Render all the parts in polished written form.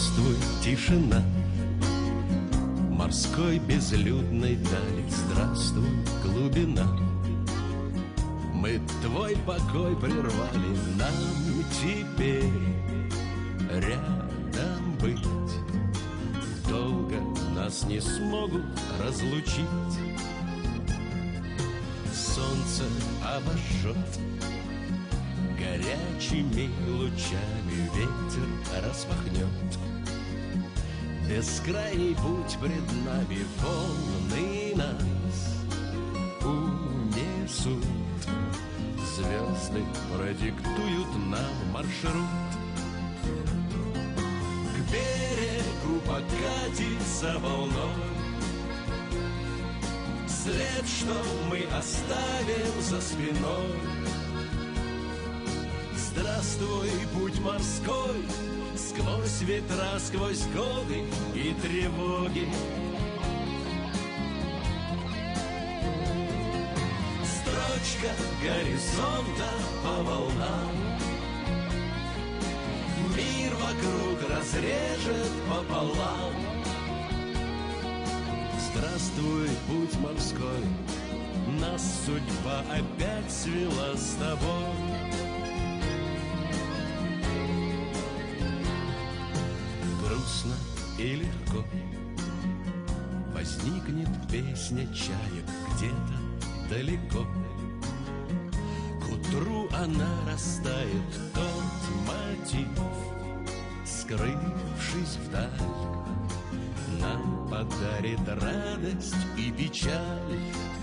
Здравствуй, тишина морской безлюдной дали. Здравствуй, глубина. Мы твой покой прервали. Нам теперь рядом быть. Долго нас не смогут разлучить. Солнце обожжет горячими лучами, ветер распахнет. Бескрайний путь пред нами, волны нас унесут. Звезды продиктуют нам маршрут. К берегу покатится волной след, что мы оставим за спиной. Здравствуй, путь морской, сквозь ветра, сквозь годы и тревоги. Строчка горизонта по волнам, мир вокруг разрежет пополам. Здравствуй, путь морской, нас судьба опять свела с тобой. Грустно и легко возникнет песня чаек где-то далеко. К утру она растает, тот мотив, скрывшись вдаль, нам подарит радость и печаль.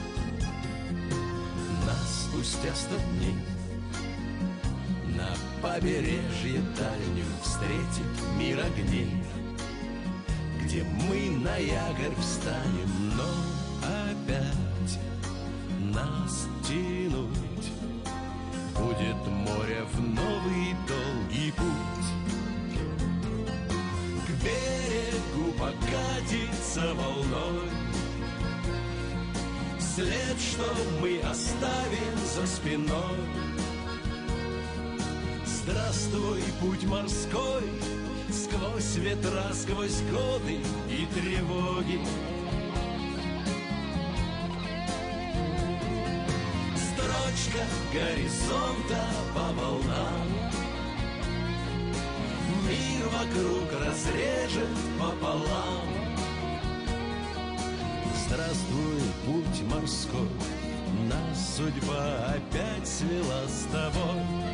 Нас спустя 100 дней на побережье дальнем встретит мир огней, где мы на якорь встанем, но опять нас тянуть будет море в новый долгий путь. К берегу покатится волной след, что мы оставим за спиной. Здравствуй, путь морской, сквозь ветра, сквозь годы и тревоги. Строчка горизонта по волнам, мир вокруг разрежет пополам. Здравствуй, путь морской, нас судьба опять свела с тобой.